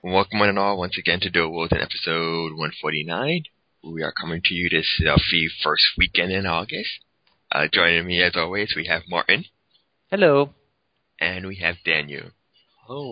Welcome one and all once again to Dual Worlds in episode 149. We are coming to you this first weekend in August. Joining me as always, we have Martin. Hello. And we have Daniel. Hello.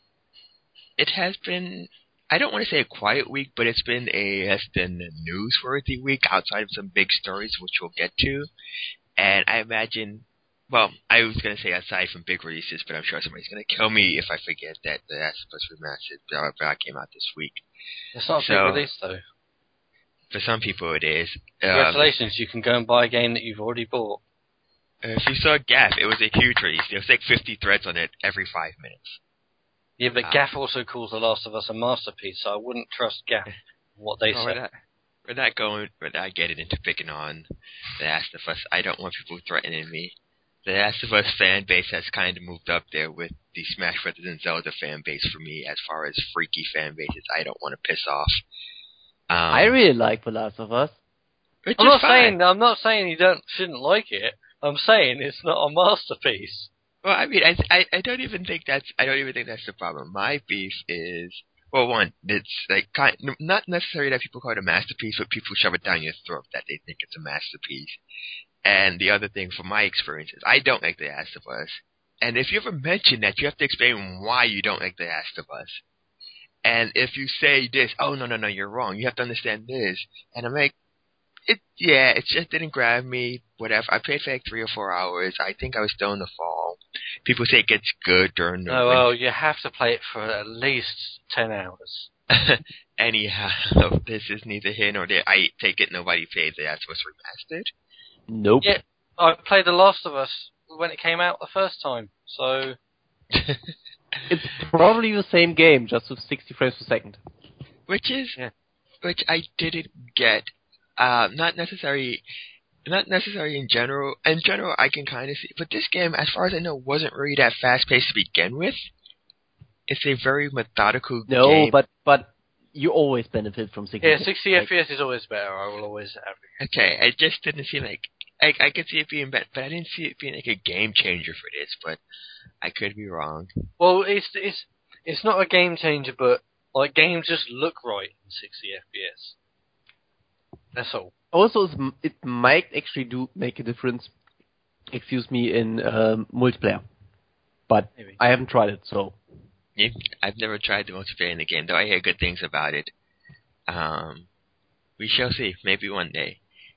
It has been, I don't want to say a quiet week, but it's been a newsworthy week outside of some big stories, which we'll get to. And I imagine, well, I was going to say aside from big releases, but I'm sure somebody's going to kill me if I forget that The Last of Us Remastered came out this week. It's not a big release, though. For some people it is. Congratulations, you can go and buy a game that you've already bought. If you saw GAF, it was a huge release. There was like 50 threads on it every 5 minutes. Yeah, but GAF also calls The Last of Us a masterpiece, so I wouldn't trust GAF what they say. We're not getting into picking on The Last of Us. I don't want people threatening me. The Last of Us fan base has kind of moved up there with the Smash Bros. And Zelda fan base for me as far as freaky fan bases I don't want to piss off. I really like The Last of Us. I'm not saying you shouldn't like it. I'm saying it's not a masterpiece. Well, I mean, I don't even think that's the problem. My beef is, well, one, it's like not necessarily that people call it a masterpiece, but people shove it down your throat that they think it's a masterpiece. And the other thing, from my experience, is I don't like The Last of Us. And if you ever mention that, you have to explain why you don't like The Last of Us. And if you say this, oh, no, you're wrong. You have to understand this. And I'm like, it just didn't grab me, whatever. I played for like 3 or 4 hours. I think I was still in the fall. People say it gets good during the winter. Well, you have to play it for at least 10 hours. Anyhow, this is neither here nor there. I take it nobody played The Last of Us Remastered? Nope. Yeah, I played The Last of Us when it came out the first time, so... It's probably the same game, just with 60 frames per second. Which I didn't get. Not necessarily in general. In general, I can kind of see. But this game, as far as I know, wasn't really that fast-paced to begin with. It's a very methodical game. No, but you always benefit from 60 Yeah, 60 FPS is always better. I will always advocate. Okay, it just didn't seem like... I could see it being better, but I didn't see it being like a game changer for this, but I could be wrong. Well, it's not a game changer, but like games just look right in 60 FPS. That's all. Also, it might actually make a difference, in multiplayer. But maybe. I haven't tried it, so... Yeah, I've never tried the multiplayer in the game, though I hear good things about it. We shall see. Maybe one day.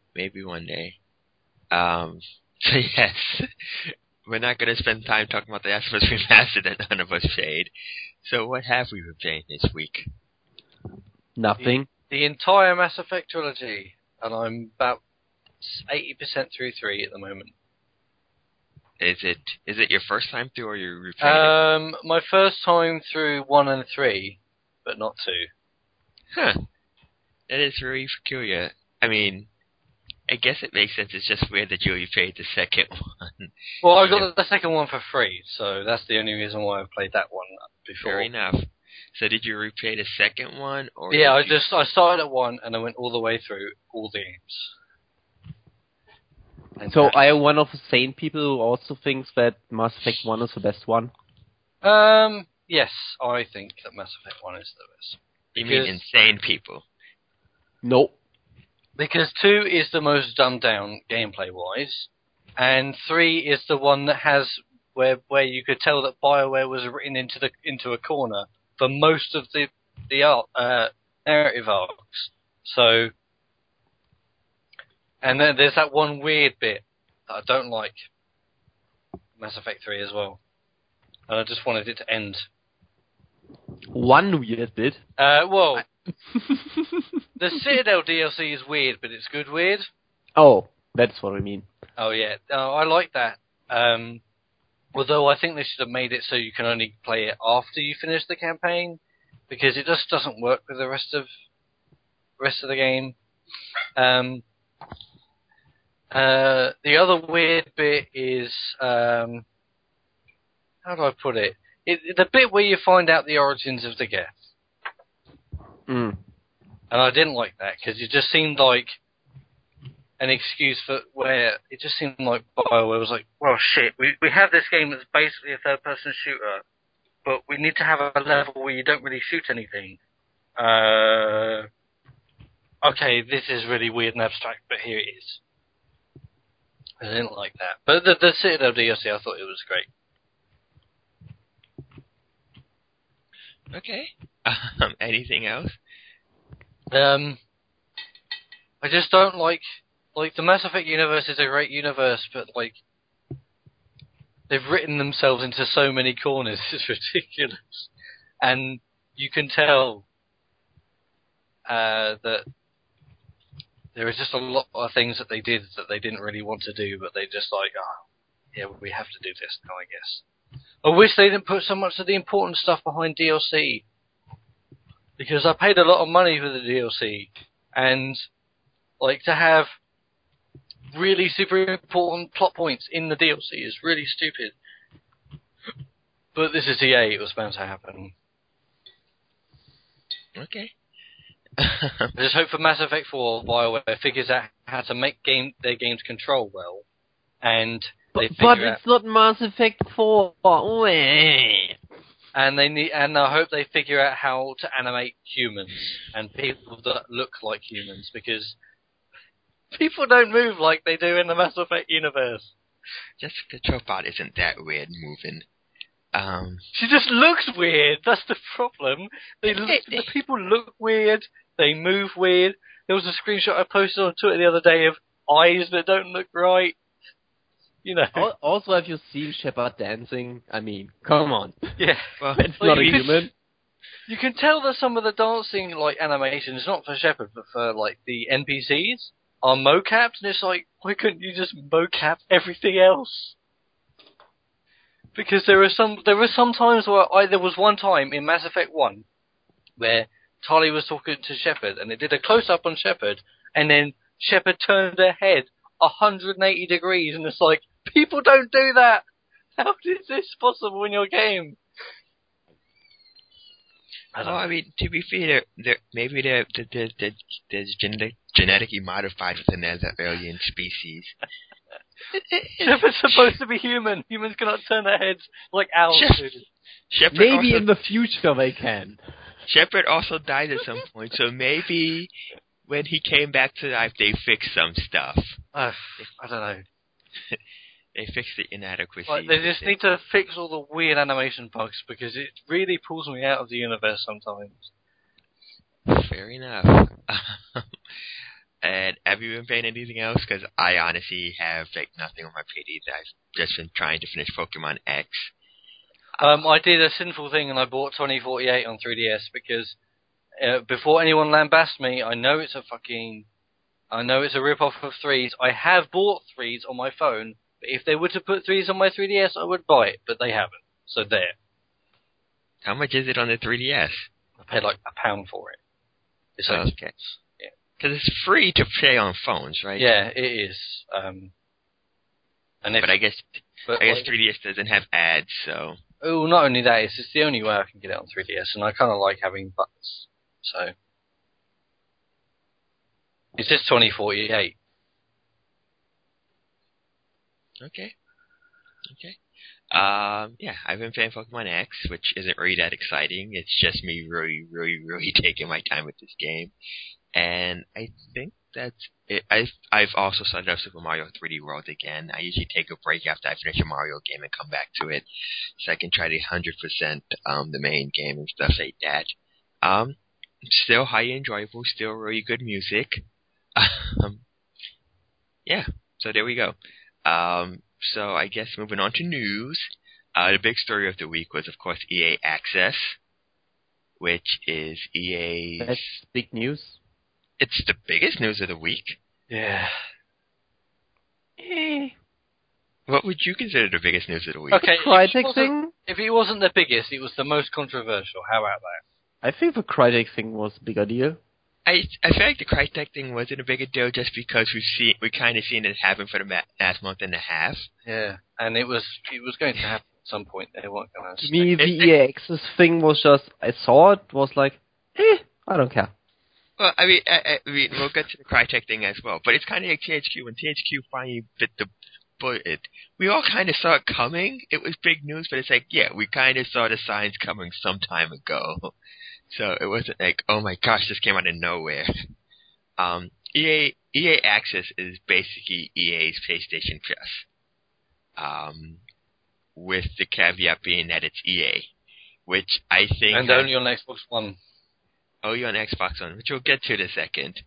So yes, we're not going to spend time talking about The Last of Us Remastered that none of us played. So what have we been playing this week? Nothing. The entire Mass Effect trilogy, and I'm about 80% through 3 at the moment. Is it your first time through, or you're replaying it? My first time through 1 and 3, but not 2. Huh. That is very peculiar. I mean, I guess it makes sense. It's just weird that you only played the second one. Well, I got the second one for free, so that's the only reason why I played that one before. Fair enough. So did you replay the second one, or? Yeah, I started at 1 and I went all the way through all the games. And so I am one of the sane people who also thinks that Mass Effect 1 is the best one? Yes, I think that Mass Effect 1 is the best. You mean insane people? Nope. Because 2 is the most dumbed down gameplay-wise, and 3 is the one that has where you could tell that BioWare was written into a corner for most of the narrative arcs. So, and then there's that one weird bit that I don't like, Mass Effect 3 as well, and I just wanted it to end. One weird bit? Well... The Citadel DLC is weird, but it's good weird. Oh, that's what I mean. Oh, yeah. I like that. Although I think they should have made it so you can only play it after you finish the campaign, because it just doesn't work with the rest of the game. The other weird bit is... how do I put it? The bit where you find out the origins of the Geth. And I didn't like that, because it just seemed like an excuse for where it just seemed like BioWare was like, well, shit, we have this game that's basically a third-person shooter, but we need to have a level where you don't really shoot anything. Okay, this is really weird and abstract, but here it is. I didn't like that. But the Citadel DLC, I thought it was great. Okay. Anything else? I just don't like the Mass Effect universe is a great universe, but like they've written themselves into so many corners. It's ridiculous, and you can tell that there is just a lot of things that they did that they didn't really want to do, but they just like, yeah, we have to do this now, I guess. I wish they didn't put so much of the important stuff behind DLC, because I paid a lot of money for the DLC, and like to have really super important plot points in the DLC is really stupid. But this is EA, it was bound to happen. Okay. I just hope for Mass Effect 4, BioWare figures out how to make their games control well, and they but it's not Mass Effect 4. And I hope they figure out how to animate humans and people that look like humans, because people don't move like they do in the Mass Effect universe. Jessica Chobot isn't that weird moving. She just looks weird. That's the problem. The people look weird. They move weird. There was a screenshot I posted on Twitter the other day of eyes that don't look right. You know. Also, have you seen Shepard dancing? I mean, come on. Yeah. Well, it's not a human. You can tell that some of the dancing like animations, not for Shepard, but for like the NPCs, are mocapped, and it's like, why couldn't you just mocap everything else? Because there were some times where there was one time in Mass Effect 1 where Tali was talking to Shepard, and it did a close-up on Shepard, and then Shepard turned her head 180 degrees, and it's like, people don't do that! How is this possible in your game? I mean, to be fair, maybe they're genetically modified within the alien species. Shepard's supposed to be human. Humans cannot turn their heads like owls do. Maybe in the future they can. Shepard also died at some point, so maybe when he came back to life, they fixed some stuff. I don't know. They fixed the inadequacies. Like, they just need to fix all the weird animation bugs, because it really pulls me out of the universe sometimes. Fair enough. And have you been playing anything else? Because I honestly have like nothing on my plate either. I've just been trying to finish Pokemon X. I did a sinful thing and I bought 2048 on 3DS because before anyone lambasts me, I know it's a rip-off of 3s. I have bought 3s on my phone, but if they were to put 3s on my 3DS, I would buy it, but they haven't. So there. How much is it on the 3DS? I paid like £1 for it. It's like, okay. Because it's free to play on phones, right? Yeah, it is. But I guess 3DS doesn't have ads, so... Oh, not only that, it's the only way I can get it on 3DS, and I kind of like having buttons. So... It's just 2048. Okay. Yeah, I've been playing Pokemon X, which isn't really that exciting. It's just me really, really, really taking my time with this game. And I think that's it. I've also started up Super Mario 3D World again. I usually take a break after I finish a Mario game and come back to it, so I can try to 100% the main game and stuff like that. Still highly enjoyable, still really good music. Yeah, so there we go. So I guess moving on to news. The big story of the week was, of course, EA Access, which is EA's... That's big news. It's the biggest news of the week. Yeah. What would you consider the biggest news of the week? Okay, Crytek thing? If it wasn't the biggest, it was the most controversial. How about that? I think the Crytek thing was a bigger deal. I feel like the Crytek thing wasn't a bigger deal just because we kind of seen it happen for the last month and a half. Yeah, and it was going to happen at some point. They weren't going to. To me, the EA Access thing was just, I saw it, was like, I don't care. Well, I mean, we'll get to the Crytek thing as well, but it's kind of like THQ. When THQ finally bit the but we all kind of saw it coming. It was big news, but it's like, yeah, we kind of saw the signs coming some time ago. So it wasn't like, oh my gosh, this came out of nowhere. EA Access is basically EA's PlayStation Plus. With the caveat being that it's EA, which I think... And only on Xbox One. Only on Xbox One, which we'll get to in a second.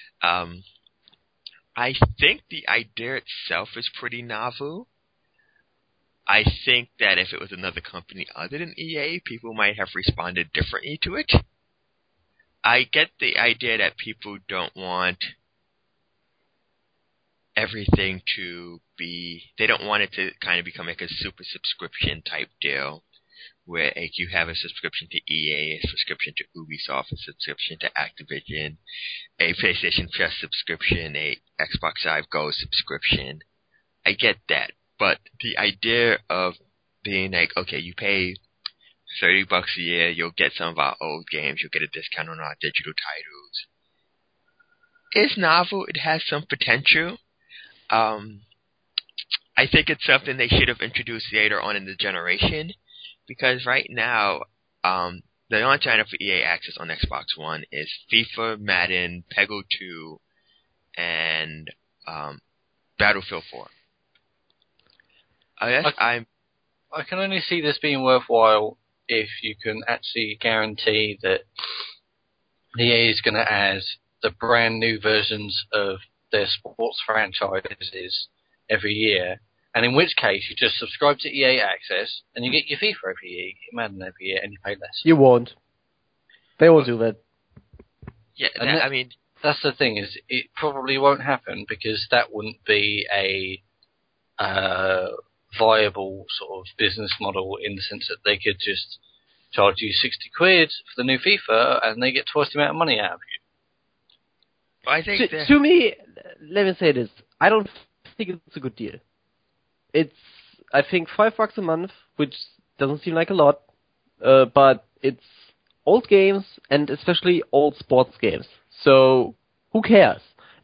I think the idea itself is pretty novel. I think that if it was another company other than EA, people might have responded differently to it. I get the idea that people don't want everything to be... They don't want it to kind of become like a super subscription type deal, where like you have a subscription to EA, a subscription to Ubisoft, a subscription to Activision, a PlayStation Plus subscription, a Xbox Live Gold subscription. I get that, but the idea of being like, okay, you pay $30 a year, you'll get some of our old games, you'll get a discount on our digital titles. It's novel, it has some potential. I think it's something they should have introduced later on in the generation, because right now, the launch lineup for EA Access on Xbox One is FIFA, Madden, Peggle 2, and Battlefield 4. I can only see this being worthwhile if you can actually guarantee that EA is going to add the brand new versions of their sports franchises every year, and in which case you just subscribe to EA Access and you get your FIFA every year, you get Madden every year, and you pay less. You won't. They will do that. Yeah, I mean... That's the thing, is it probably won't happen, because that wouldn't be a viable sort of business model, in the sense that they could just charge you £60 for the new FIFA and they get twice the amount of money out of you. I think to me, let me say this, I don't think it's a good deal. It's, I think, $5 a month, which doesn't seem like a lot, but it's old games, and especially old sports games. So, who cares?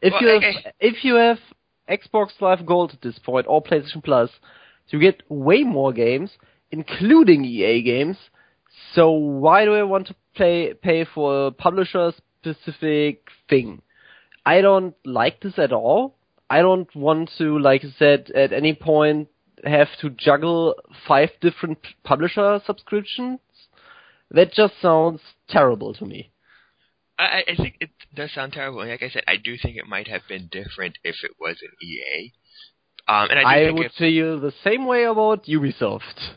If you have Xbox Live Gold at this point, or PlayStation Plus, you get way more games, including EA games. So why do I want to pay for a publisher-specific thing? I don't like this at all. I don't want to, like I said, at any point have to juggle 5 different publisher subscriptions. That just sounds terrible to me. I think it does sound terrible. And like I said, I do think it might have been different if it wasn't EA. And I would feel the same way about Ubisoft.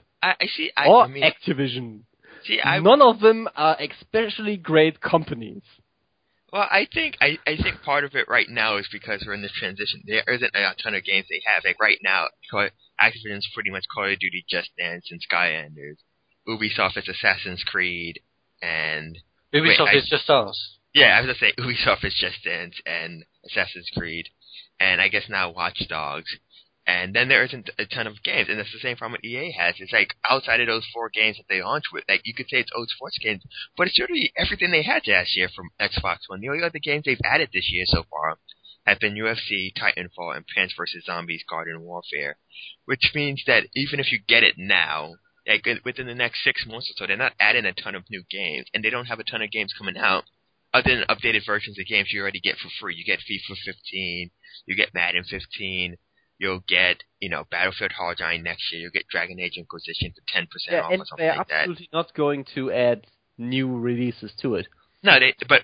Or Activision. None of them are especially great companies. Well, I think part of it right now is because we're in this transition. There isn't a ton of games they have. Like right now, Activision's pretty much Call of Duty, Just Dance, and Skylanders. Ubisoft is Assassin's Creed, and... Ubisoft is Just Dance. Yeah, I was going to say Ubisoft is Just Dance and Assassin's Creed, and I guess now Watch Dogs. And then there isn't a ton of games, and that's the same problem EA has. It's like, outside of those 4 games that they launched with, like, you could say it's old sports games, but it's literally everything they had last year from Xbox One. The only other games they've added this year so far have been UFC, Titanfall, and Plants vs. Zombies Garden Warfare, which means that even if you get it now, like, within the next 6 months or so, they're not adding a ton of new games, and they don't have a ton of games coming out, other than updated versions of games you already get for free. You get FIFA 15, you get Madden 15, you'll get, Battlefield Hardline next year. You'll get Dragon Age Inquisition for 10% off or something like that. And they're absolutely not going to add new releases to it. No,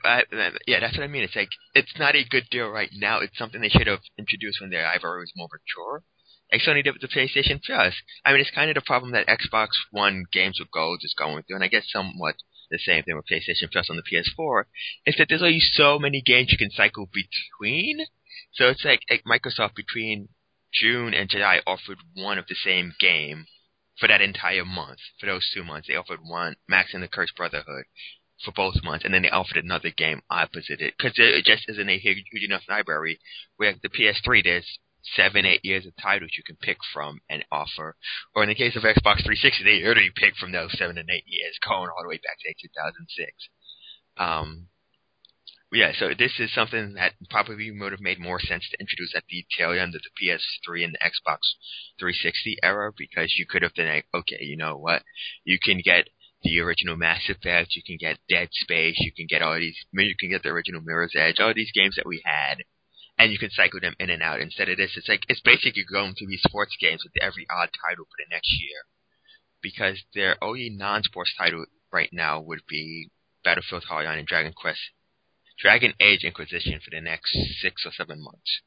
that's what I mean. It's like, it's not a good deal right now. It's something they should have introduced when their library was more mature. Like Sony did with the PlayStation Plus. I mean, it's kind of the problem that Xbox One Games with Gold is going through, and I guess somewhat the same thing with PlayStation Plus on the PS4, is that there's only so many games you can cycle between. So it's like Microsoft between June and July offered one of the same game for that entire month. For those 2 months, they offered one, Max and the Cursed Brotherhood, for both months, and then they offered another game opposite it, because there just isn't a huge enough library. Where the PS3, there's 7-8 years of titles you can pick from and offer, or in the case of Xbox 360, they literally pick from those 7 and 8 years, going all the way back to 2006. Yeah, so this is something that probably would have made more sense to introduce at the tail end of the PS3 and the Xbox 360 era, because you could have been like, okay, you know what? You can get the original Mass Effect, you can get Dead Space, you can get the original Mirror's Edge, all these games that we had, and you can cycle them in and out. Instead of this, it's basically going to be sports games with every odd title for the next year, because their only non-sports title right now would be Battlefield Hardline and Dragon Age Inquisition for the next 6 or 7 months.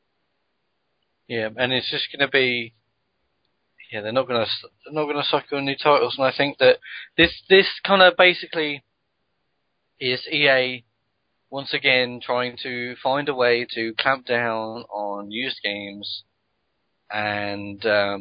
Yeah, and it's just going to be, they're not going to cycle new titles, and I think that this kind of basically is EA once again trying to find a way to clamp down on used games, and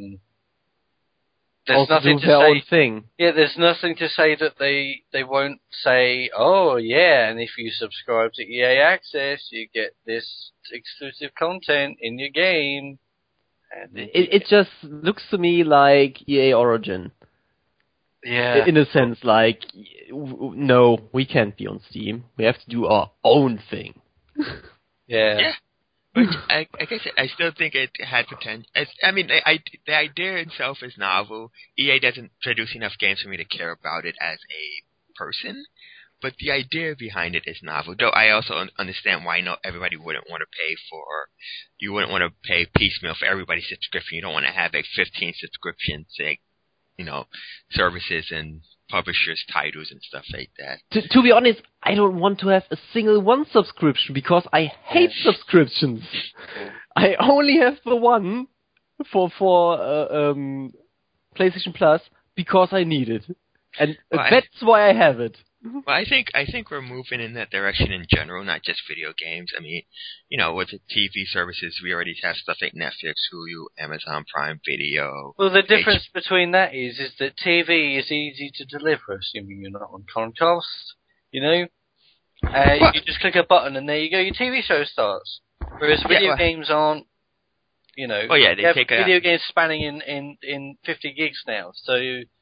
there's also nothing do to their say. own thing. Yeah, there's nothing to say that they won't say, oh yeah, and if you subscribe to EA Access, you get this exclusive content in your game. And It just looks to me like EA Origin. Yeah. In a sense, like, no, we can't be on Steam. We have to do our own thing. Yeah. Which, like I said, I still think it had potential. The idea itself is novel. EA doesn't produce enough games for me to care about it as a person, but the idea behind it is novel. Though I also understand why not everybody wouldn't want to pay you wouldn't want to pay piecemeal for everybody's subscription. You don't want to have like 15 subscriptions, like, services and publishers' titles and stuff like that. To be honest, I don't want to have a single one subscription because I hate subscriptions. I only have the one for PlayStation Plus because I need it, and that's why I have it. Well, I think we're moving in that direction in general, not just video games. I mean, with the TV services, we already have stuff like Netflix, Hulu, Amazon Prime Video. Well, the difference between that is that TV is easy to deliver, assuming you're not on Comcast, You just click a button and there you go, your TV show starts. Whereas video games aren't, Oh yeah, they take video games spanning in 50 gigs now, so.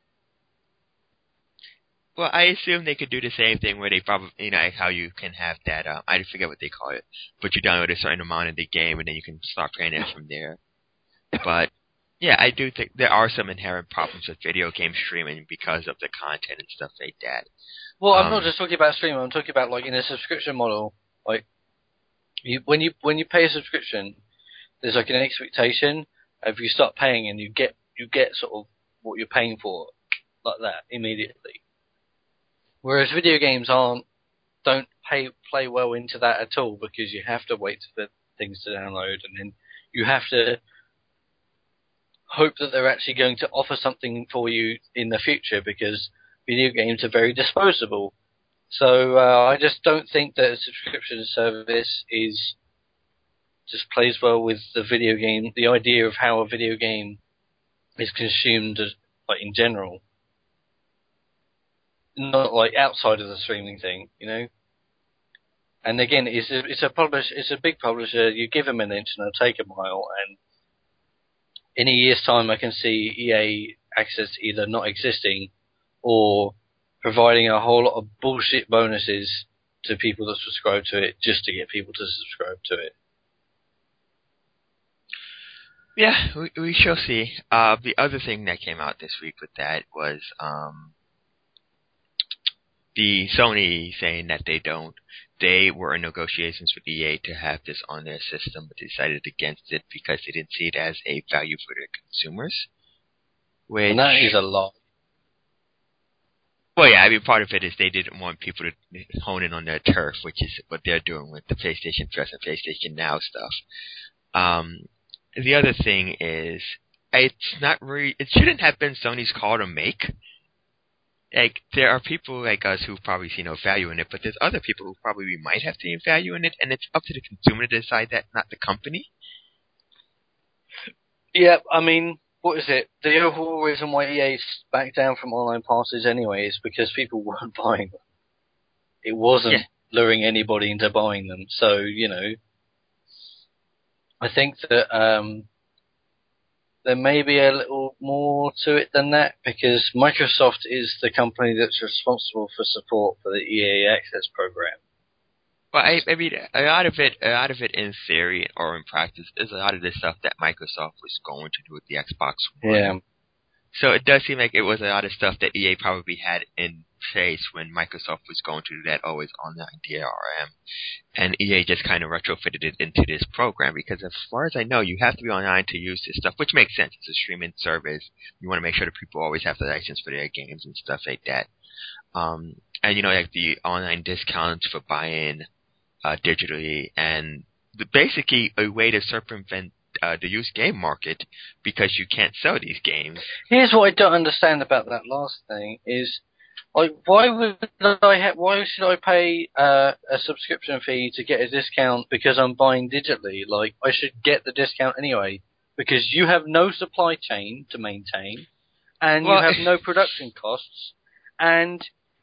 Well, I assume they could do the same thing where they probably, how you can have that, I forget what they call it, but you download a certain amount of the game and then you can start playing it from there. But, yeah, I do think there are some inherent problems with video game streaming because of the content and stuff like that. Well, I'm not just talking about streaming, I'm talking about, like, in a subscription model, like, when you pay a subscription, there's, like, an expectation of you start paying and you get sort of what you're paying for, like that, immediately. Whereas video games don't play well into that at all, because you have to wait for things to download, and then you have to hope that they're actually going to offer something for you in the future, because video games are very disposable. So I just don't think that a subscription service just plays well with the video game, the idea of how a video game is consumed, like, in general. Not like outside of the streaming thing, And again, it's a big publisher. You give them an inch and they'll take a mile. And in a year's time, I can see EA Access either not existing or providing a whole lot of bullshit bonuses to people that subscribe to it just to get people to subscribe to it. Yeah, we shall see. The other thing that came out this week with that was the Sony saying that they were in negotiations with EA to have this on their system, but decided against it because they didn't see it as a value for their consumers. And that is a lot. Well, yeah, part of it is they didn't want people to hone in on their turf, which is what they're doing with the PlayStation Plus and PlayStation Now stuff. The other thing is, it shouldn't have been Sony's call to make. Like, there are people like us who probably see no value in it, but there's other people who probably might have seen value in it, and it's up to the consumer to decide that, not the company. Yeah, what is it? The overall reason why EA backed down from online passes anyway is because people weren't buying them. It wasn't luring anybody into buying them. So, I think that there may be a little more to it than that, because Microsoft is the company that's responsible for support for the EA Access program. Well, I mean, a lot of it in theory or in practice is a lot of the stuff that Microsoft was going to do with the Xbox One. Yeah. So it does seem like it was a lot of stuff that EA probably had in place when Microsoft was going to do that always online DRM. And EA just kind of retrofitted it into this program because as far as I know, you have to be online to use this stuff, which makes sense. It's a streaming service. You want to make sure that people always have the license for their games and stuff like that. And like the online discounts for buying digitally, and basically a way to circumvent the used game market because you can't sell these games. Here's what I don't understand about that last thing is, like, why should I pay a subscription fee to get a discount because I'm buying digitally? Like, I should get the discount anyway because you have no supply chain to maintain, and you have no production costs, and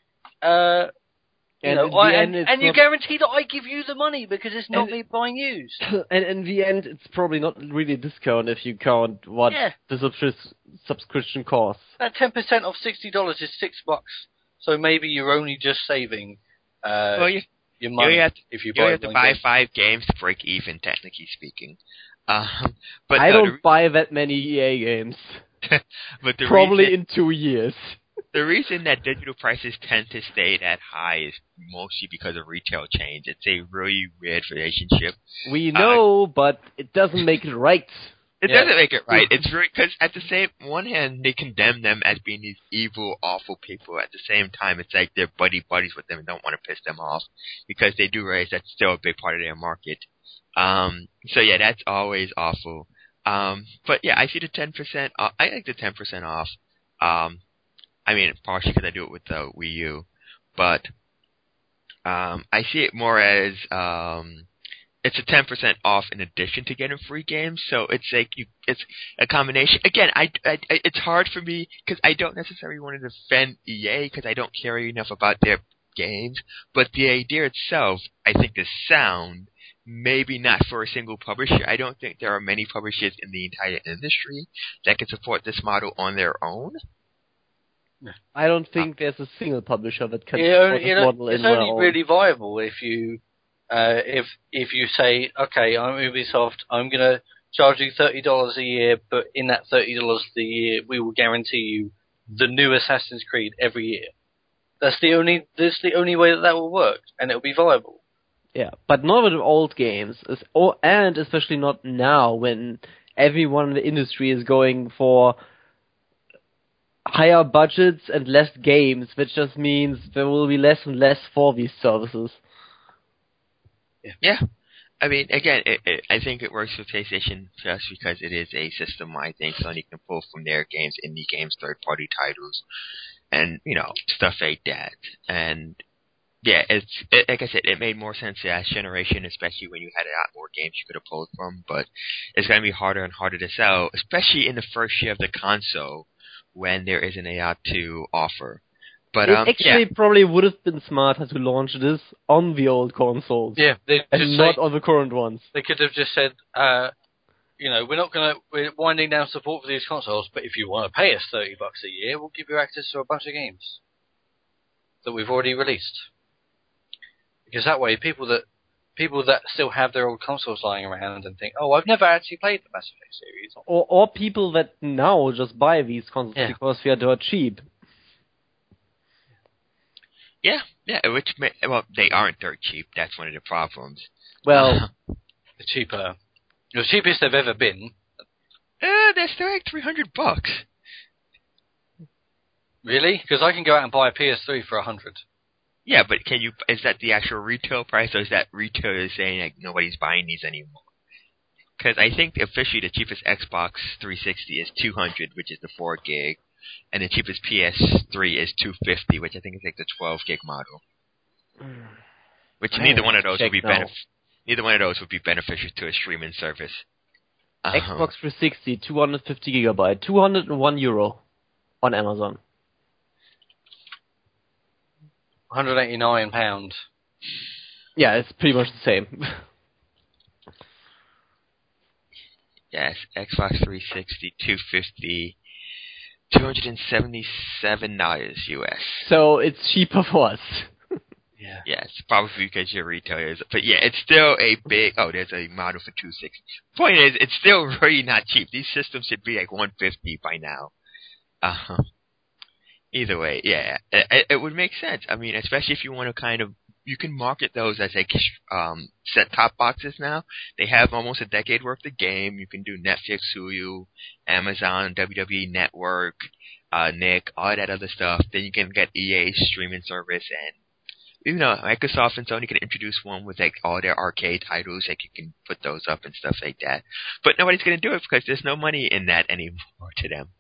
you guarantee that I give you the money because it's not me buying used. And in the end, it's probably not really a discount if you count what the subscription costs. That 10% of $60 is $6, so maybe you're only just saving your money if you buy. You have to buy 5 games to break even, technically speaking. But I don't buy that many EA games. But probably in 2 years. The reason that digital prices tend to stay that high is mostly because of retail chains. It's a really weird relationship. We know, but it doesn't make it right. It doesn't make it right. It's really because at the same one hand, they condemn them as being these evil, awful people. At the same time, it's like they're buddies with them and don't want to piss them off because they do realize that's still a big part of their market. So yeah, that's always awful. But yeah, I see the 10%. I like the 10% off. I mean, partially because I do it with the Wii U, but I see it more as it's a 10% off in addition to getting free games. So it's like it's a combination. Again, it's hard for me because I don't necessarily want to defend EA because I don't care enough about their games. But the idea itself, I think, is sound. Maybe not for a single publisher. I don't think there are many publishers in the entire industry that can support this model on their own. I don't think there's a single publisher that can support this model. It's only really viable if you say, okay, I'm Ubisoft, I'm going to charge you $30 a year, but in that $30 a year, we will guarantee you the new Assassin's Creed every year. That's the only way that will work, and it'll be viable. Yeah, but not with old games, and especially not now when everyone in the industry is going for higher budgets and less games, which just means there will be less and less for these services. Yeah. I mean, again, I think it works with PlayStation just because it is a system-wide thing. Sony can pull from their games, indie games, third-party titles, and, stuff like that. And, yeah, like I said, it made more sense last generation, especially when you had a lot more games you could have pulled from. But it's going to be harder and harder to sell, especially in the first year of the console, when there isn't a lot to offer. But it actually probably would have been smarter to launch this on the old consoles. Yeah, and not on the current ones. They could have just said, we're winding down support for these consoles, but if you want to pay us $30 a year, we'll give you access to a bunch of games that we've already released. Because that way, people that still have their old consoles lying around and think, oh, I've never actually played the Mass Effect series. Or people that now just buy these consoles because they are dirt cheap. Yeah, they aren't dirt cheap. That's one of the problems. Well, the cheapest they've ever been. They're still like $300. Really? Because I can go out and buy a PS3 for $100. Yeah, but is that the actual retail price, or is that retailers saying like nobody's buying these anymore? Because I think officially the cheapest Xbox 360 is $200, which is the 4 gig, and the cheapest PS3 is $250, which I think is like the 12 gig model. Which neither one of those would be beneficial to a streaming service. Xbox 360, 250 gigabyte, €201 on Amazon. £189. Yeah, it's pretty much the same. Yes, Xbox 360, $250, $277 US. So it's cheaper for us. Yes, probably because you're retailers. But yeah, it's still a big. Oh, there's a model for 260. Point is, it's still really not cheap. These systems should be like 150 by now. Either way, yeah, it would make sense. I mean, especially if you want to kind of, you can market those as like set-top boxes now. They have almost a decade worth of game. You can do Netflix, Hulu, Amazon, WWE Network, Nick, all that other stuff. Then you can get EA's streaming service, and you know, Microsoft and Sony can introduce one with like all their arcade titles. Like you can put those up and stuff like that. But nobody's going to do it because there's no money in that anymore to them.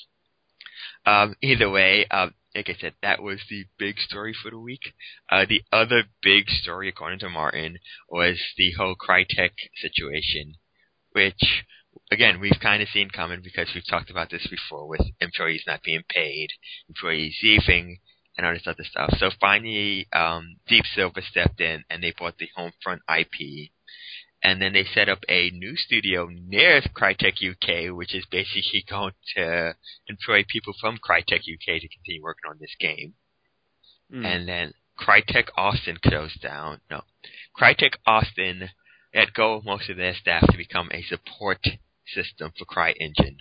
Either way, like I said, that was the big story for the week. The other big story, according to Martin, was the whole Crytek situation, which, again, we've kind of seen coming because we've talked about this before with employees not being paid, employees leaving, and all this other stuff. So finally, Deep Silver stepped in and they bought the Homefront IP. And then they set up a new studio near Crytek UK, which is basically going to employ people from Crytek UK to continue working on this game. And then Crytek Austin closed down. No, Crytek Austin let go of most of their staff to become a support system for CryEngine.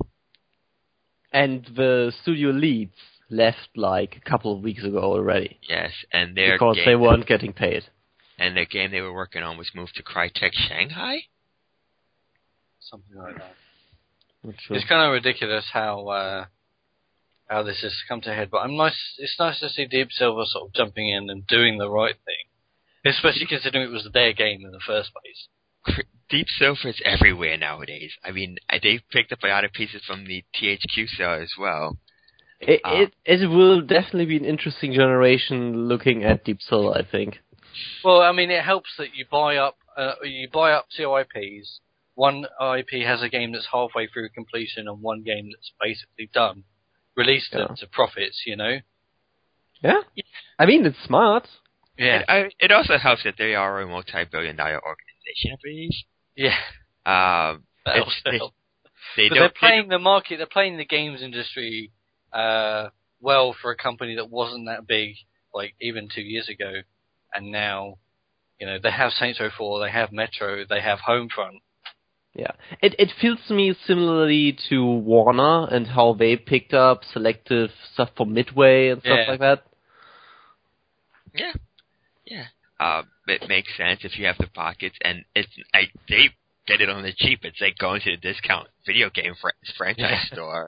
And the studio leads left like a couple of weeks ago already. Yes, and because they weren't getting paid. And the game they were working on was moved to Crytek Shanghai? Something like that. Not sure. It's kind of ridiculous how this has come to a head, but it's nice to see Deep Silver sort of jumping in and doing the right thing, especially considering it was their game in the first place. Deep Silver is everywhere nowadays. I mean, they've picked up a lot of pieces from the THQ sale as well. It will definitely be an interesting generation looking at Deep Silver, I think. Well, I mean, it helps that you buy up two IPs. One IP has a game that's halfway through completion, and one game that's basically done. Release them to profits, you know. Yeah, I mean it's smart. Yeah. It also helps that they are a multi-billion-dollar organization, I believe. Yeah. They're playing the market. They're playing the games industry well for a company that wasn't that big, like even 2 years ago. And now, you know, they have Saints Row 4, they have Metro, they have Homefront. Yeah. It feels to me similarly to Warner and how they picked up selective stuff for Midway and stuff like that. Yeah. Yeah. It makes sense if you have the pockets, and it's like they get it on the cheap. It's like going to the discount video game franchise store.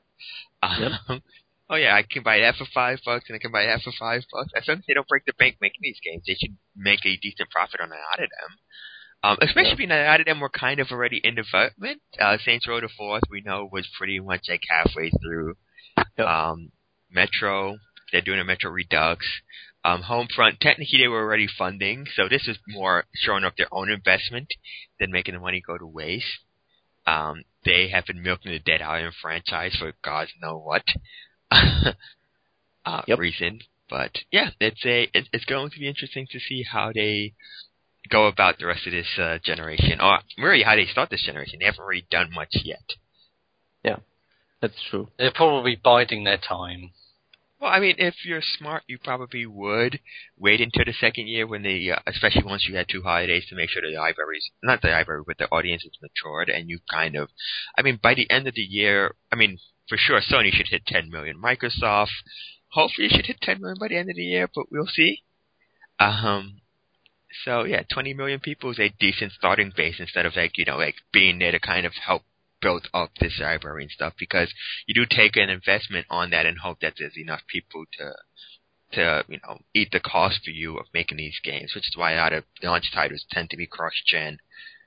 Oh yeah, I can buy that for $5, and I can buy that for $5. As long as they don't break the bank making these games, they should make a decent profit on a lot of them. Especially being that a lot of them were kind of already in development. Saints Row the 4th, we know, was pretty much like halfway through. Metro, they're doing a Metro Redux. Homefront, technically they were already funding, so this is more showing up their own investment than making the money go to waste. They have been milking the Dead Island franchise for God knows what. Reason, but yeah, it's going to be interesting to see how they go about the rest of this generation, or really how they start this generation. They haven't really done much yet. Yeah, that's true. They're probably biding their time. Well, I mean, if you're smart, you probably would wait until the second year when they, especially once you had 2 holidays, to make sure the libraries, not the library, but the audience is matured, and you kind of, I mean, by the end of the year, I mean, for sure, Sony should hit 10 million. Microsoft, hopefully, should hit 10 million by the end of the year, but we'll see. So yeah, 20 million people is a decent starting base instead of like being there to kind of help build up this library and stuff, because you do take an investment on that and hope that there's enough people to eat the cost for you of making these games, which is why a lot of launch titles tend to be cross-gen.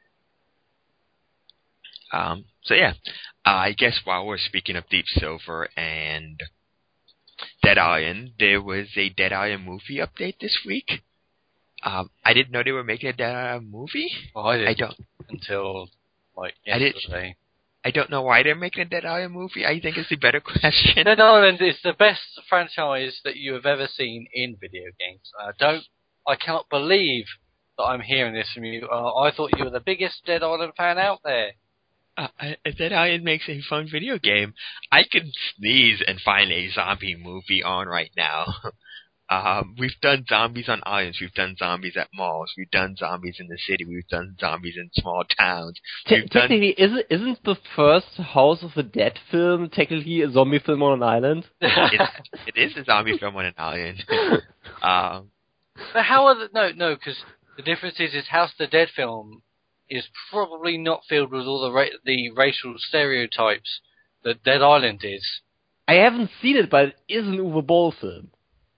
So yeah, I guess while we're speaking of Deep Silver and Dead Island, there was a Dead Island movie update this week. I didn't know they were making a Dead Island movie. Well, I don't until like yesterday. I don't know why they're making a Dead Island movie. I think it's a better question. Dead Island is the best franchise that you have ever seen in video games. I cannot believe that I'm hearing this from you. I thought you were the biggest Dead Island fan out there. Dead Island makes a fun video game. I can sneeze and find a zombie movie on right now. We've done zombies on islands. We've done zombies at malls. We've done zombies in the city. We've done zombies in small towns. Technically, isn't the first House of the Dead film technically a zombie film on an island? It is a zombie film on an island. But how are no? Because the difference is House of the Dead film is probably not filled with all the racial stereotypes that Dead Island is. I haven't seen it, but it is an Uwe Boll film.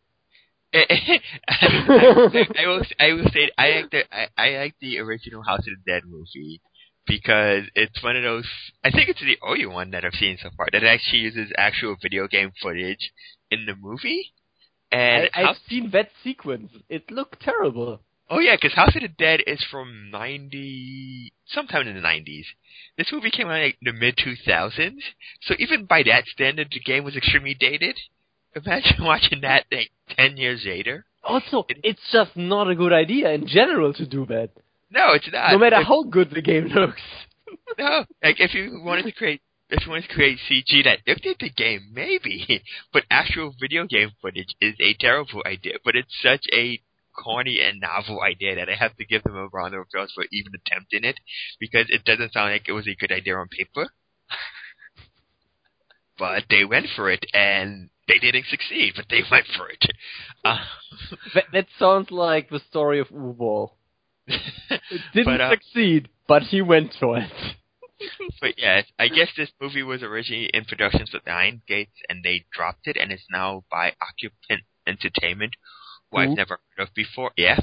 I will say I like the original House of the Dead movie because it's one of those. I think it's the only one that I've seen so far that actually uses actual video game footage in the movie. And I've seen that sequence. It looked terrible. Oh yeah, because House of the Dead is from sometime in the 90s. This movie came out in the mid-2000s, so even by that standard, the game was extremely dated. Imagine watching that 10 years later. Also, it's just not a good idea in general to do that. No, it's not. No matter how good the game looks. No, like if you wanted to create CG that looked at the game, maybe, but actual video game footage is a terrible idea. But it's such a corny and novel idea that I have to give them a round of applause for even attempting it, because it doesn't sound like it was a good idea on paper. But they went for it, and they didn't succeed, but they went for it. That sounds like the story of Uwe Boll. It didn't succeed, but he went for it. But yeah, I guess this movie was originally in production with Lionsgate, and they dropped it, and it's now by Occupant Entertainment, who I've never heard of before. Yeah.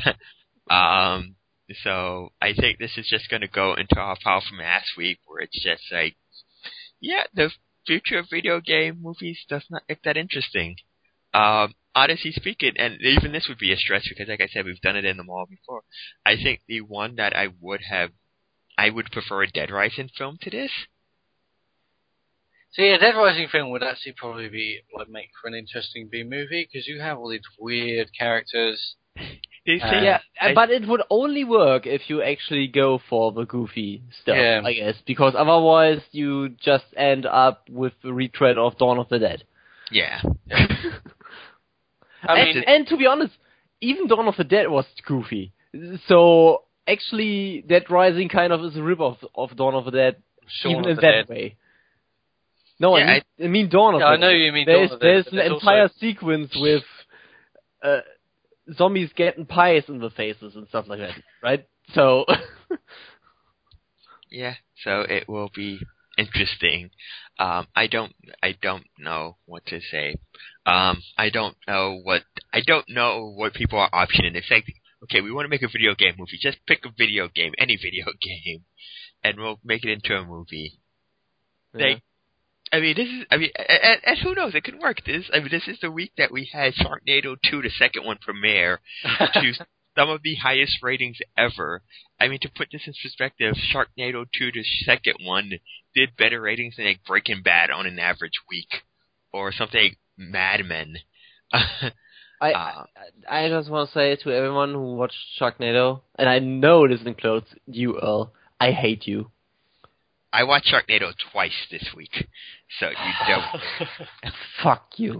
So I think this is just going to go into our file from last week, where it's just like, yeah, the future of video game movies does not look that interesting. Honestly speaking, and even this would be a stretch because, like I said, we've done it in the mall before. I think the one that I would prefer a Dead Rising film to this. See, a Dead Rising film would actually probably make for an interesting B movie because you have all these weird characters. But it would only work if you actually go for the goofy stuff, I guess, because otherwise you just end up with the retread of Dawn of the Dead. Yeah. And to be honest, even Dawn of the Dead was goofy. So actually, Dead Rising kind of is a rip-off of Dawn of the Dead, even in that way. No, I mean Dawn of the Dead. I know you mean Dawn of the Dead. There's an entire sequence with zombies getting pies in the faces and stuff like that, right? So yeah, so it will be interesting. I don't know what to say. I don't know what people are optioning. It's like, okay, we want to make a video game movie. Just pick a video game, any video game, and we'll make it into a movie. Yeah. And who knows? It could work. This is the week that we had Sharknado 2, the second one, premiere to some of the highest ratings ever. I mean, to put this in perspective, Sharknado 2, the second one, did better ratings than like Breaking Bad on an average week, or something like Mad Men. I just want to say to everyone who watched Sharknado, and I know this includes you, Earl, I hate you. I watched Sharknado twice this week, so you don't. Fuck you.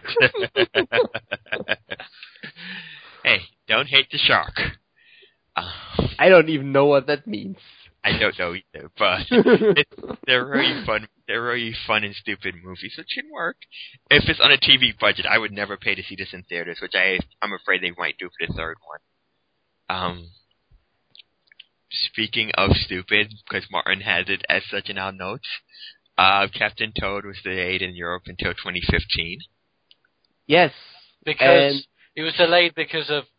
Hey, don't hate the shark. I don't even know what that means. I don't know either, but they're really fun. They're really fun and stupid movies, which can work. If it's on a TV budget, I would never pay to see this in theaters, which I'm afraid they might do for the third one. Speaking of stupid, because Martin has it as such in our notes, Captain Toad was delayed in Europe until 2015. Yes. Because it was delayed because of...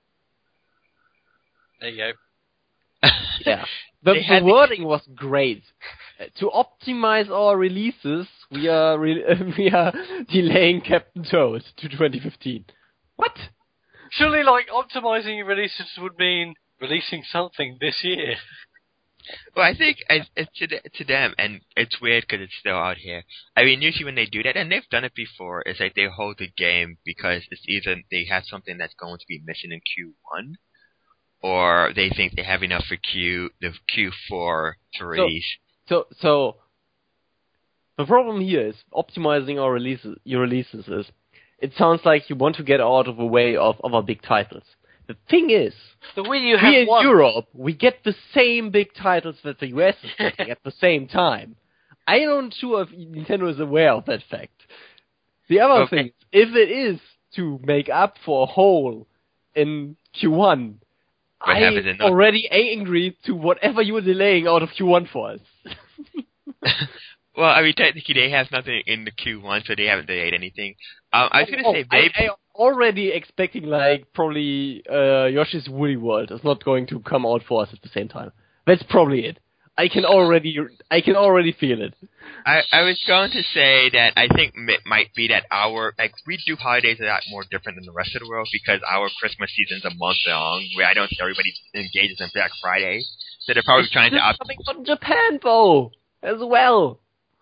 There you go. Yeah. The wording was great. To optimize our releases, we are delaying Captain Toad to 2015. What? Surely, optimizing your releases would mean releasing something this year. Well, I think to them, and it's weird because it's still out here. I mean, usually when they do that, and they've done it before, it's like they hold the game because it's either they have something that's going to be missing in Q1, or they think they have enough for the Q4 to release. So the problem here is optimizing your releases is it sounds like you want to get out of the way of our big titles. The thing is, The Wii U we had in one. Europe, we get the same big titles that the US is getting at the same time. I'm not sure if Nintendo is aware of that fact. The other thing, if it is to make up for a hole in Q1, I'm already angry to whatever you were delaying out of Q1 for us. Well, I mean, technically they have nothing in the Q1, so they haven't delayed anything. I was going to say, babe... I'm already expecting, probably Yoshi's Woolly World is not going to come out for us at the same time. That's probably it. I can already feel it. I was going to say that I think it might be that we do holidays a lot more different than the rest of the world because our Christmas season's a month long, where I don't think everybody engages in Black Friday. So they're probably trying to... It's coming from Japan, though, as well.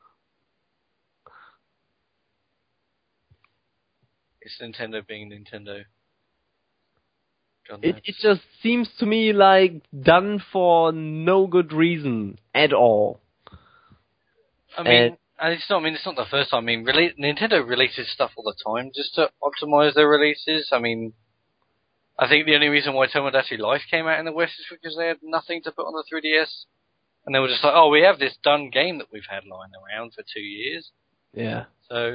It's Nintendo being Nintendo. It just seems to me like done for no good reason at all. I mean, it's not the first time. I mean, Nintendo releases stuff all the time just to optimize their releases. I mean, I think the only reason why Tomodachi Life came out in the West is because they had nothing to put on the 3DS, and they were just like, "Oh, we have this done game that we've had lying around for 2 years." Yeah. So,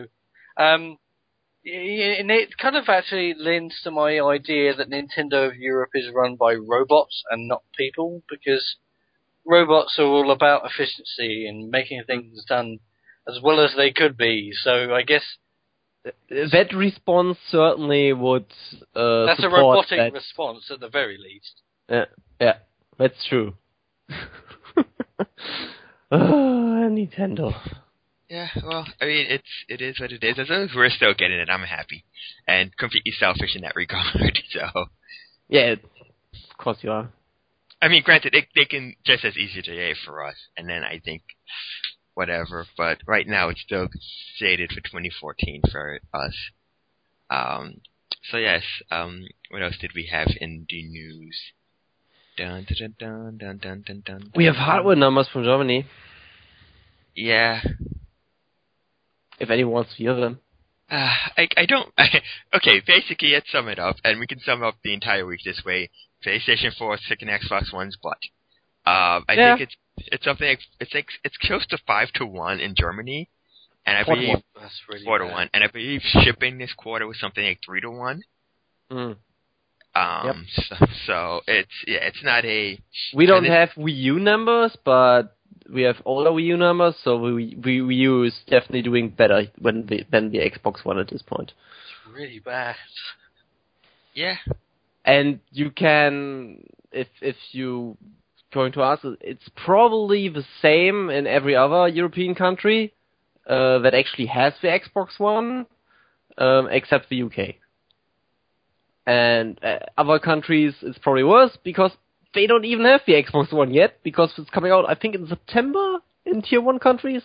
and it kind of actually lends to my idea that Nintendo of Europe is run by robots and not people, because robots are all about efficiency and making things done as well as they could be. So I guess that response certainly would that's a robotic response at the very least. Yeah, that's true. Nintendo. Yeah, well, I mean, it is what it is. As long as we're still getting it, I'm happy. And completely selfish in that regard, so... Yeah, of course you are. I mean, granted, they can just as easy today for us, and then I think whatever, but right now it's still stated for 2014 for us. So yes, what else did we have in the news? Dun, dun, dun, dun, dun, dun, dun, we have hardware numbers from Germany. Yeah. If anyone wants to hear them. I don't... okay, basically, let's sum it up, and we can sum up the entire week this way. PlayStation 4, second Xbox One's butt. I think it's something like, it's close to 5-1 in Germany, and I believe 4-1, and I believe shipping this quarter was something like 3-1. Yep. So it's not a... We don't have Wii U numbers, but we have older Wii U numbers, so Wii U is definitely doing better than the Xbox One at this point. It's really bad. Yeah. And you can, if you going to ask, it's probably the same in every other European country that actually has the Xbox One, except the UK. And other countries, it's probably worse because they don't even have the Xbox One yet, because it's coming out, I think, in September in Tier 1 countries.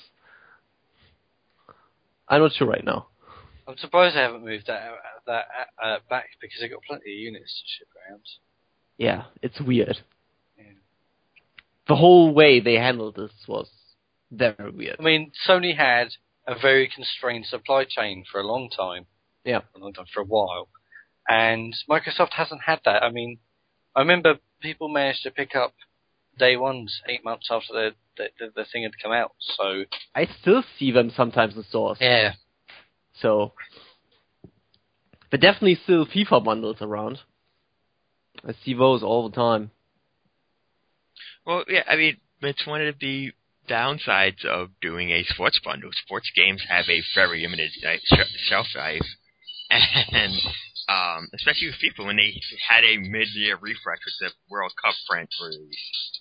I'm not sure right now. I'm surprised they haven't moved that back, because they've got plenty of units to ship around. Yeah, it's weird. Yeah. The whole way they handled this was very weird. I mean, Sony had a very constrained supply chain for a long time. Yeah. For a while. And Microsoft hasn't had that. I mean, I remember people managed to pick up day ones 8 months after the thing had come out, so... I still see them sometimes in stores. Yeah. So... But definitely still FIFA bundles around. I see those all the time. Well, yeah, I mean, it's one of the downsides of doing a sports bundle. Sports games have a very limited shelf life. And... especially with FIFA, when they had a mid-year refresh with the World Cup franchise.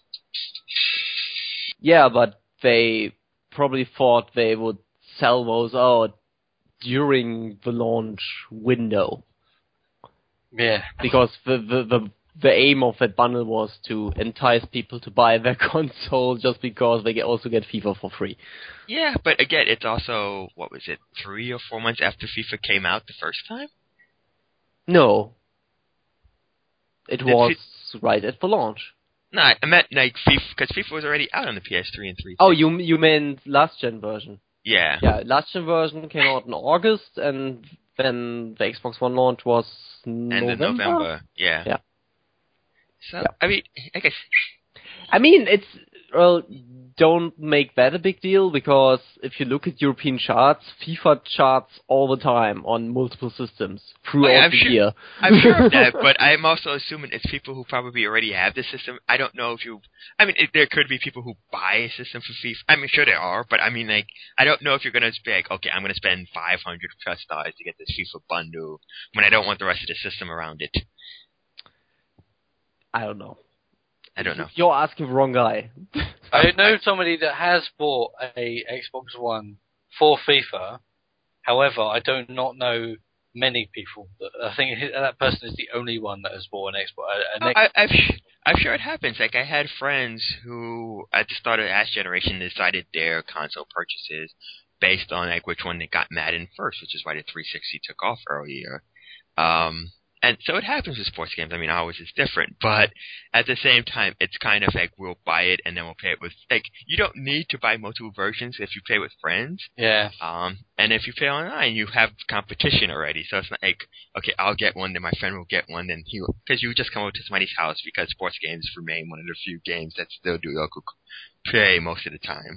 Yeah, but they probably thought they would sell those out during the launch window. Yeah. Because the aim of that bundle was to entice people to buy their console just because they also get FIFA for free. Yeah, but again, it's also, 3 or 4 months after FIFA came out the first time? No. It was right at the launch. No, I meant like FIFA, because FIFA was already out on the PS3 and 360. Oh, you meant last gen version? Yeah. Yeah, last gen version came out in August, and then the Xbox One launch was End of November. Yeah. Yeah. So, Yeah. I mean, I guess... I mean, don't make that a big deal, because if you look at European charts, FIFA charts all the time on multiple systems throughout the year. I'm sure of that, but I'm also assuming it's people who probably already have the system. I don't know if you... I mean, there could be people who buy a system for FIFA. I mean, sure there are, but I mean, like, I don't know if you're going to be like, okay, I'm going to spend $500+ to get this FIFA bundle when I don't want the rest of the system around it. I don't know. I don't know. You're asking the wrong guy. I know somebody that has bought a Xbox One for FIFA. However, I do not know many people. I think that person is the only one that has bought an Xbox. I'm sure it happens. Like, I had friends who, at the start of the last generation, decided their console purchases based on like which one they got Madden first, which is why the 360 took off earlier. And so it happens with sports games. I mean, always is different, but at the same time, it's kind of like we'll buy it and then we'll pay it with, like, you don't need to buy multiple versions if you play with friends. Yeah. And if you play online, you have competition already. So it's not like, okay, I'll get one, then my friend will get one, then because you just come over to somebody's house, because sports games remain one of the few games that still do local play most of the time.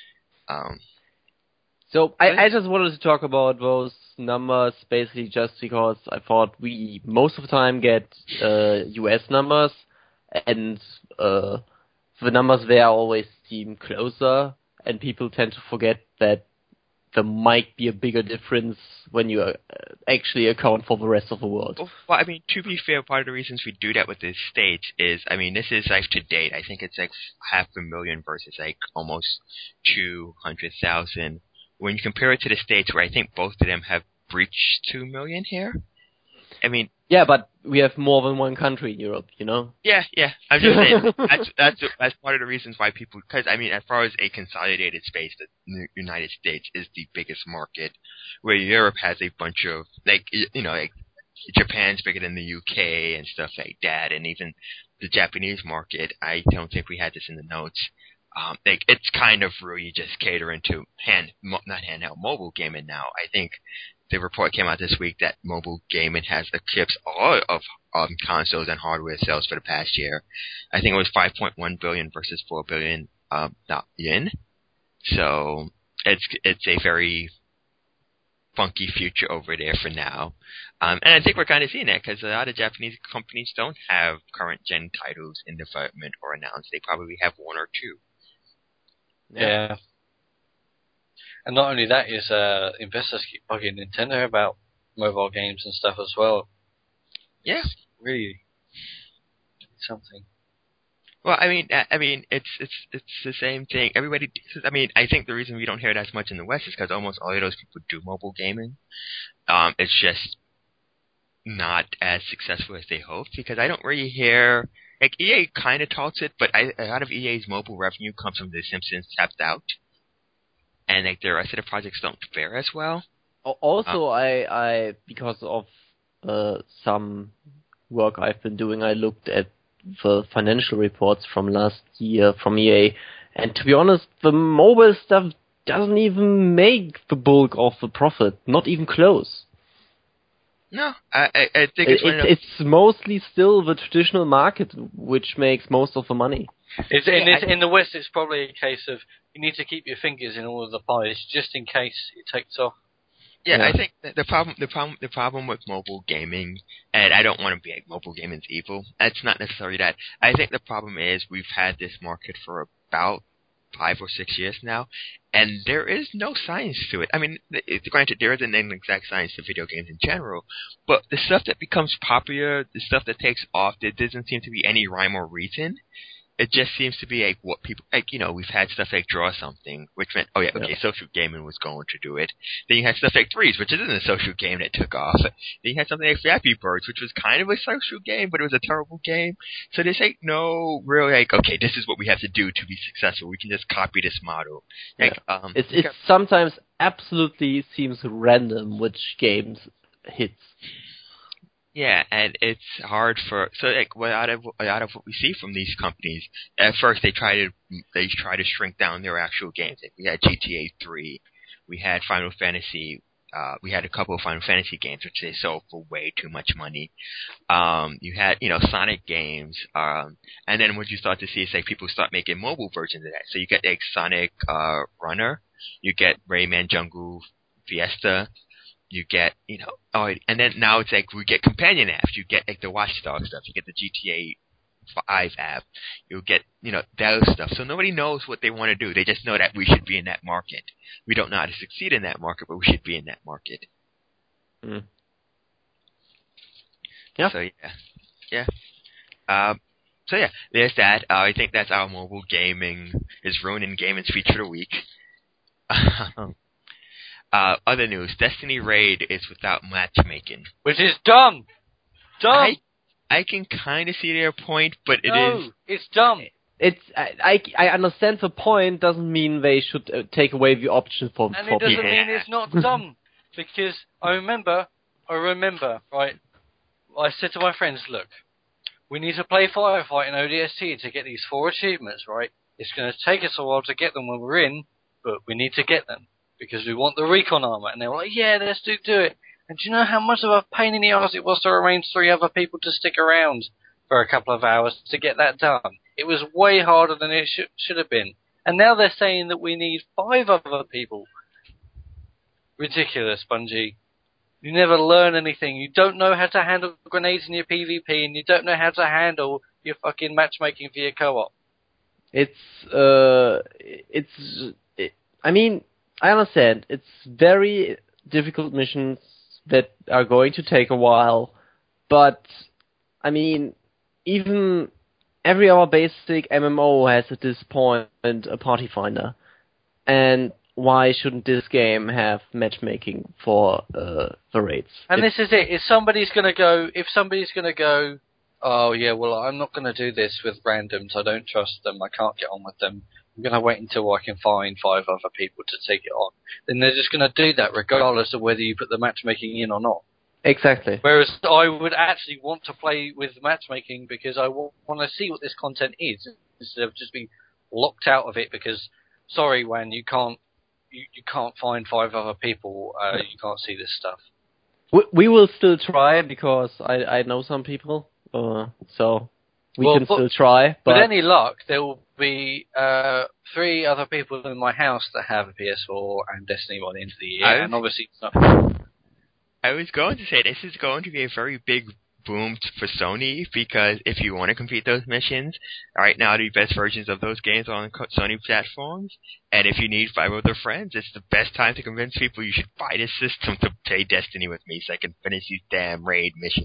So I just wanted to talk about those numbers basically just because I thought we most of the time get US numbers, and the numbers there always seem closer, and people tend to forget that there might be a bigger difference when you actually account for the rest of the world. Well, I mean, to be fair, part of the reasons we do that with the States is, I mean, this is like to date. I think it's like 500,000 versus like almost 200,000. When you compare it to the States, where I think both of them have breached 2 million here, I mean... Yeah, but we have more than one country in Europe, you know? Yeah. I'm just saying, that's part of the reasons why people... Because, I mean, as far as a consolidated space, the United States is the biggest market, where Europe has a bunch of, like, you know, like, Japan's bigger than the UK and stuff like that, and even the Japanese market, I don't think we had this in the notes. Like, it's kind of really just catering to not handheld, mobile gaming now. I think the report came out this week that mobile gaming has eclipsed all of consoles and hardware sales for the past year. I think it was 5.1 billion versus 4 billion yen. So it's a very funky future over there for now. And I think we're kind of seeing that because a lot of Japanese companies don't have current gen titles in development or announced. They probably have one or two. Yeah. And not only that is investors keep bugging Nintendo about mobile games and stuff as well. Yeah. It's really something. Well, I mean, it's the same thing. Everybody. I mean, I think the reason we don't hear it as much in the West is because almost all of those people do mobile gaming. It's just not as successful as they hoped, because I don't really hear. Like, EA kind of touts it, but a lot of EA's mobile revenue comes from The Simpsons Tapped Out, and like the rest of the projects don't fare as well. Also, I because of some work I've been doing, I looked at the financial reports from last year from EA, and to be honest, the mobile stuff doesn't even make the bulk of the profit, not even close. No, I think it's mostly still the traditional market which makes most of the money. In the West, it's probably a case of you need to keep your fingers in all of the pies just in case it takes off. Yeah, I think the problem with mobile gaming, and I don't want to be like mobile gaming's evil. That's not necessarily that. I think the problem is we've had this market for about 5 or 6 years now, and there is no science to it. I mean, granted, there isn't an exact science to video games in general, but the stuff that becomes popular, the stuff that takes off, there doesn't seem to be any rhyme or reason. It just seems to be like what people, like, you know, we've had stuff like Draw Something, which meant, social gaming was going to do it. Then you had stuff like Threes, which isn't a social game that took off. Then you had something like Flappy Birds, which was kind of a social game, but it was a terrible game. So there's like no real like, okay, this is what we have to do to be successful. We can just copy this model. Like, it sometimes absolutely seems random which games hits. Yeah, and it's hard for a lot of what we see from these companies. At first, they try to shrink down their actual games. Like we had GTA 3, we had Final Fantasy we had a couple of Final Fantasy games which they sold for way too much money. You had, Sonic games, and then what you start to see is like people start making mobile versions of that. So you get like Sonic Runner, you get Rayman Jungle Fiesta, you get, and then now it's like we get companion apps. You get like the Watch Dogs stuff, you get the GTA 5 app, you'll get, those stuff. So nobody knows what they want to do. They just know that we should be in that market. We don't know how to succeed in that market, but we should be in that market. Mm. Yeah. So yeah, there's that. I think that's our mobile gaming is ruining gaming's feature of the week. Other news: Destiny Raid is without matchmaking, which is dumb. Dumb. I can kind of see their point, but it's dumb. I understand the point. Doesn't mean they should take away the option for and for it doesn't people. mean it's not dumb, because I remember, right? I said to my friends, look, we need to play Firefight in ODST to get these 4 achievements, right? It's going to take us a while to get them when we're in, but we need to get them because we want the recon armor. And they were like, yeah, let's do it. And do you know how much of a pain in the arse it was to arrange 3 other people to stick around for a couple of hours to get that done? It was way harder than it should have been. And now they're saying that we need 5 other people. Ridiculous, Bungie. You never learn anything. You don't know how to handle grenades in your PvP, and you don't know how to handle your fucking matchmaking for your co-op. I mean, I understand. It's very difficult missions that are going to take a while, but, I mean, even every other basic MMO has at this point a party finder. And why shouldn't this game have matchmaking for the raids? And this is it. If somebody's going to go, oh yeah, well, I'm not going to do this with randoms. I don't trust them. I can't get on with them. I'm going to wait until I can find 5 other people to take it on. Then they're just going to do that regardless of whether you put the matchmaking in or not. Exactly. Whereas I would actually want to play with matchmaking because I want to see what this content is instead of just being locked out of it because, sorry, Wan, you can't find 5 other people. You can't see this stuff. We will still try because I know some people, so we can still try. But with any luck, there will be 3 other people in my house that have a PS4 and Destiny by the end of the year, and obviously it's not. I was going to say this is going to be a very big boom for Sony because if you want to complete those missions, right now the best versions of those games are on Sony platforms, and if you need 5 other friends, it's the best time to convince people you should buy this system to play Destiny with me so I can finish these damn raid missions.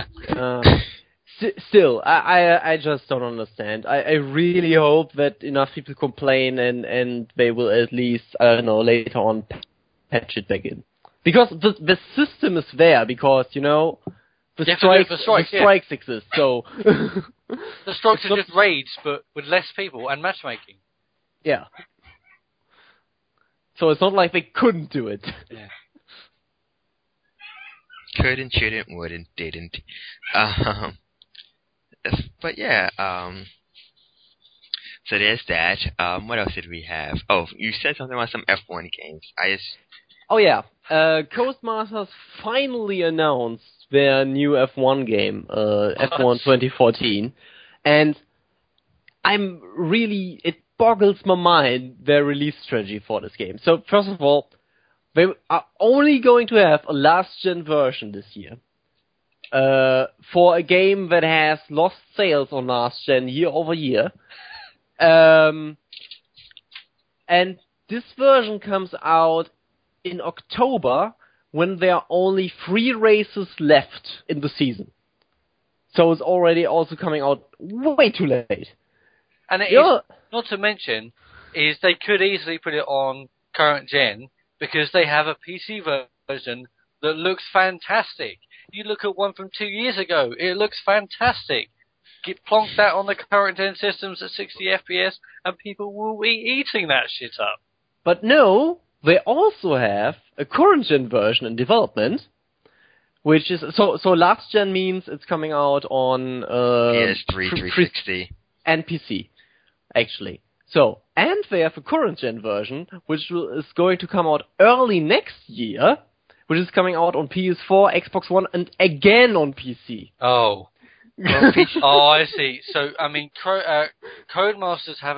Still, I just don't understand. I really hope that enough people complain and they will at least, I don't know, later on patch it back in. Because the system is there, because, the strikes exist, so... The strikes are just raids, but with less people and matchmaking. Yeah. So it's not like they couldn't do it. Yeah. Couldn't, shouldn't, wouldn't, didn't. But yeah, so there's that. What else did we have? Oh, you said something about some F1 games. Oh yeah, Codemasters finally announced their new F1 game, F1 2014, and it boggles my mind, their release strategy for this game. So first of all, they are only going to have a last-gen version this year. For a game that has lost sales on last-gen year over year. And this version comes out in October, when there are only 3 races left in the season. So it's already also coming out way too late. And not to mention, is they could easily put it on current gen, because they have a PC version that looks fantastic. You look at one from 2 years ago, it looks fantastic. Plonk that on the current gen systems at 60 FPS, and people will be eating that shit up. But no, they also have a current gen version in development, which is so last gen means it's coming out on PS3, 360, and PC, actually. So, and they have a current gen version, which is going to come out early next year, which is coming out on PS4, Xbox One, and again on PC. Oh. Oh, I see. So, I mean, Codemasters have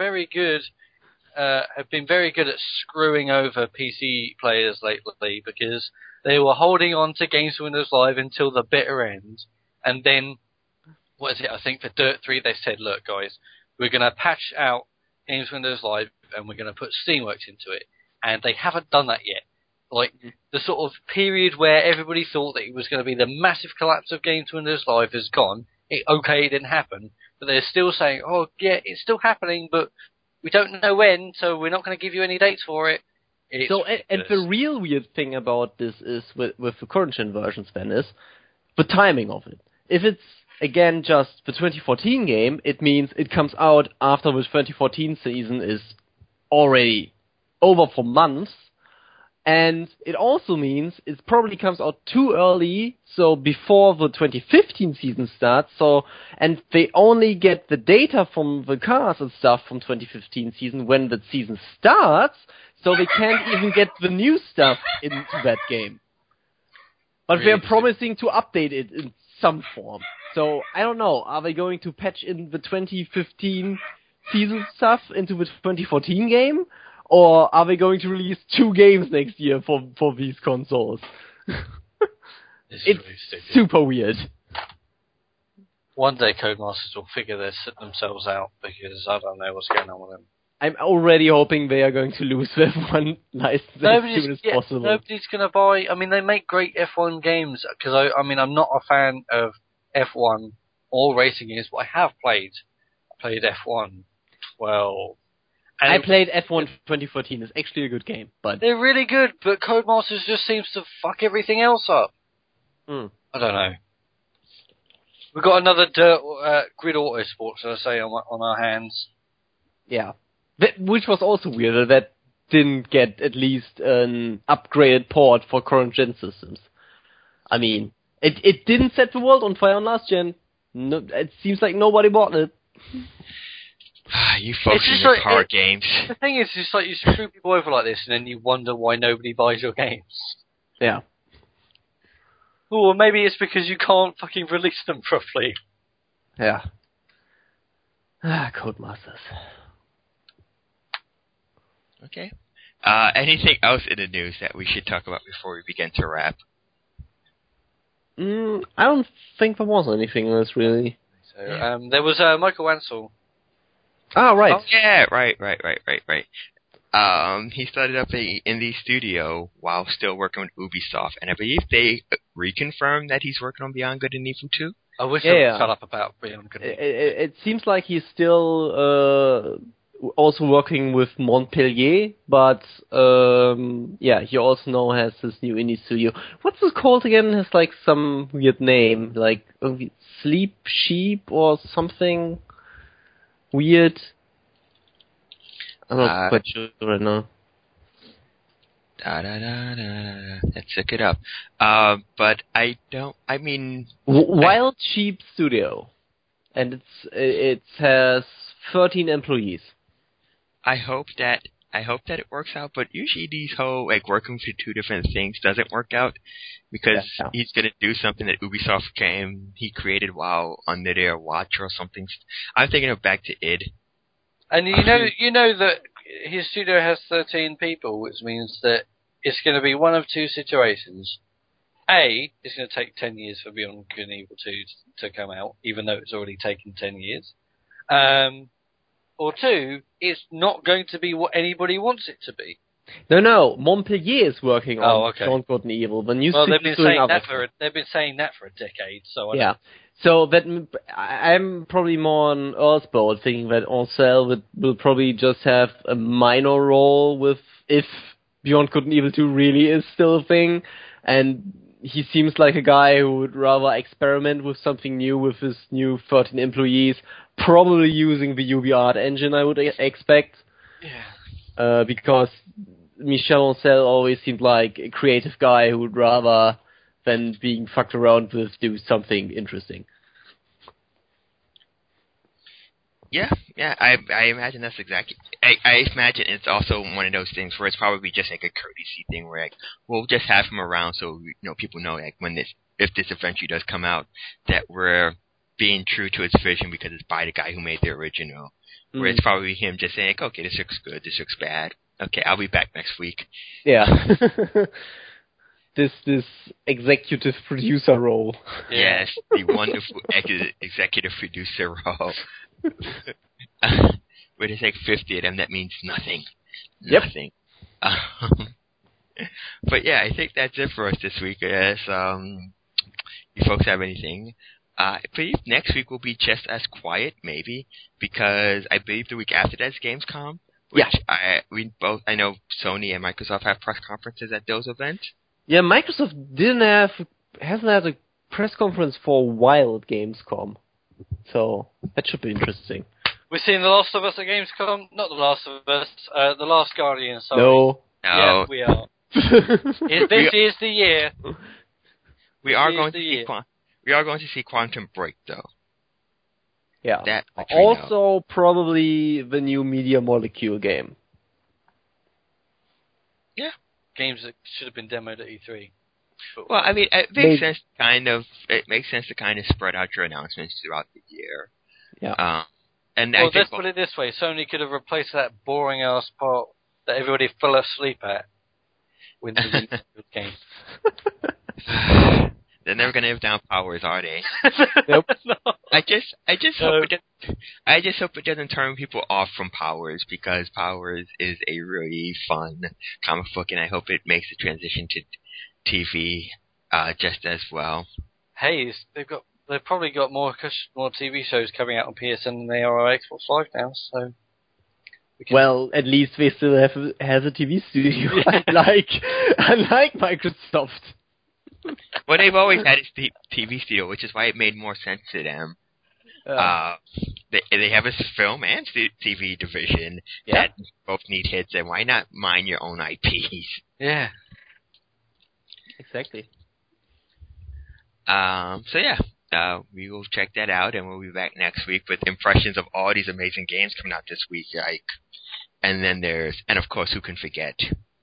been very good at screwing over PC players lately because they were holding on to Games for Windows Live until the bitter end, and then, what is it? I think for Dirt 3 they said, look guys, we're going to patch out Games for Windows Live and we're going to put Steamworks into it, and they haven't done that yet. Like, the sort of period where everybody thought that it was going to be the massive collapse of Games for Windows Live is gone. It didn't happen, but they're still saying, oh yeah, it's still happening, but we don't know when, so we're not going to give you any dates for it. And the real weird thing about this is, with the current gen versions then, is the timing of it. If it's, again, just the 2014 game, it means it comes out after the 2014 season is already over for months, and it also means it probably comes out too early, so before the 2015 season starts, and they only get the data from the cars and stuff from 2015 season when the season starts, so they can't even get the new stuff into that game. But they're promising to update it in some form. So, I don't know, are they going to patch in the 2015 season stuff into the 2014 game? Or are they going to release 2 games next year for these consoles? It's really super weird. One day Codemasters will figure themselves out, because I don't know what's going on with them. I'm already hoping they are going to lose their F1 license as soon as possible. Nobody's going to buy... I mean, they make great F1 games, because I'm not a fan of F1 or racing games, but I have played F1 12. And I played F1 2014. It's actually a good game, but they're really good. But Codemasters just seems to fuck everything else up. I don't know. We've got another Grid Autosports, as I say, on our hands. Yeah, which was also weird that didn't get at least an upgraded port for current gen systems. I mean, it didn't set the world on fire on last gen. No, it seems like nobody bought it. You folks in your car games. The thing is, it's like you screw people over like this, and then you wonder why nobody buys your games. Yeah. Or maybe it's because you can't fucking release them properly. Yeah. Codemasters. Okay. Anything else in the news that we should talk about before we begin to wrap? I don't think there was anything else, really. So, there was Michael Ansel. Ah, right. Oh, yeah, right. He started up a indie studio while still working with Ubisoft, and I believe they reconfirmed that he's working on Beyond Good and Evil 2. I wish I would shut up about Beyond Good and Evil. It seems like he's still also working with Montpellier, but he also now has this new indie studio. What's it called again? It has like some weird name, like Sleep Sheep or something weird. I'm not quite sure right now. Let's look it up. But Wild Sheep Studio, and it has 13 employees. I hope that it works out, but usually these whole working for 2 different things doesn't work out, because he's gonna do something that Ubisoft he created while under their watch or something. I'm thinking of Back to id. And you know that his studio has 13 people, which means that it's going to be one of 2 situations. A, it's going to take 10 years for Beyond Good and Evil 2 to come out, even though it's already taken 10 years. Or 2, it's not going to be what anybody wants it to be. No, Montpellier is working on Beyond Good and Evil. The new they've been saying that for a decade. So So that I'm probably more on Earthbound, thinking that Ansel will probably just have a minor role with if Beyond Good and Evil 2 really is still a thing, and he seems like a guy who would rather experiment with something new with his new 13 employees, probably using the UbiArt engine, I would expect. Yeah. Because Michel Ancel always seemed like a creative guy who would rather than being fucked around with do something interesting. Yeah, I imagine that's exactly. I I imagine it's also one of those things where it's probably just like a courtesy thing where like we'll just have him around so people know like when if this eventually does come out that we're being true to its vision because it's by the guy who made the original. Where it's probably him just saying like, okay, this looks good, this looks bad. Okay, I'll be back next week. Yeah. this executive producer role. Yes, the wonderful executive producer role. Where there's like 50 of them, that means nothing. Yep. Nothing. But yeah, I think that's it for us this week. Yes, you folks have anything? I believe next week will be just as quiet, maybe, because I believe the week after that's Gamescom. Which I know Sony and Microsoft have press conferences at those events. Yeah, Microsoft hasn't had a press conference for a while at Gamescom, so that should be interesting. We're seeing The Last of Us at Gamescom. Not The Last of Us, The Last Guardian. Sorry. No. Yeah, we are. This is the year. We are going to see Quantum Break, though. Yeah. That also, probably the new Media Molecule game. Yeah. Games that should have been demoed at E3. Well, I mean, it makes sense to kind of spread out your announcements throughout the year. Yeah. Let's put it this way: Sony could have replaced that boring ass part that everybody fell asleep at with the game. They're never going to live down Powers, are they? Nope. No. I just hope it doesn't turn people off from Powers, because Powers is a really fun comic book, and I hope it makes the transition to TV just as well. Hey, they've probably got more TV shows coming out on PSN than they are on Xbox Live now. So. Well, at least they still have a TV studio, unlike Microsoft. Well, they've always had a TV studio, which is why it made more sense to them. They have a film and TV division that both need hits, and why not mine your own IPs? Yeah. Exactly. We will check that out, and we'll be back next week with impressions of all these amazing games coming out this week. And then and of course, who can forget?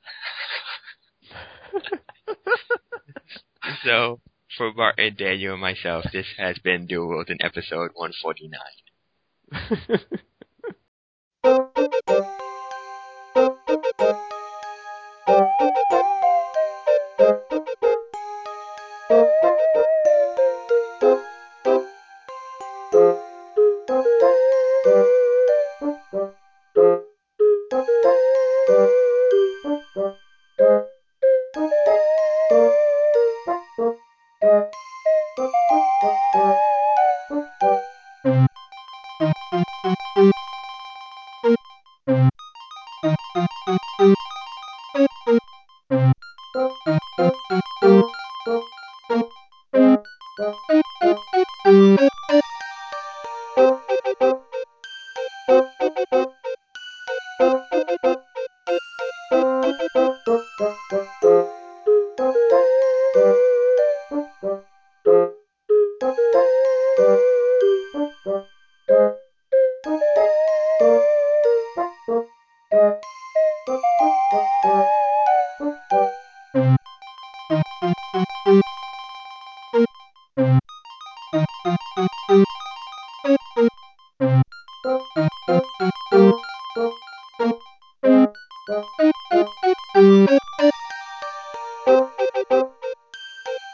So, for Martin, Daniel, and myself, this has been Dual World in episode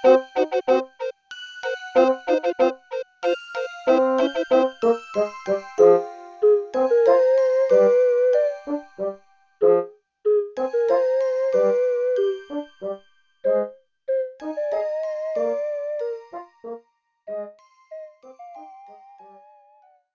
49.